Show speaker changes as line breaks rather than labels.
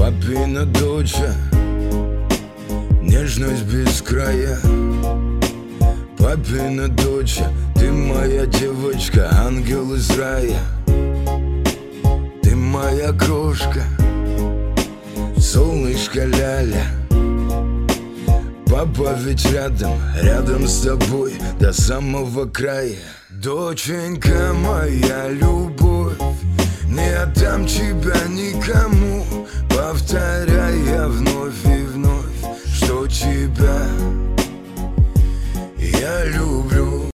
Папина доча, нежность без края. Папина доча, ты моя девочка, ангел из рая. Ты моя крошка, солнышко ляля. Папа ведь рядом, рядом с тобой до самого края. Доченька моя любовь, не отдам тебя никому. Повторяй.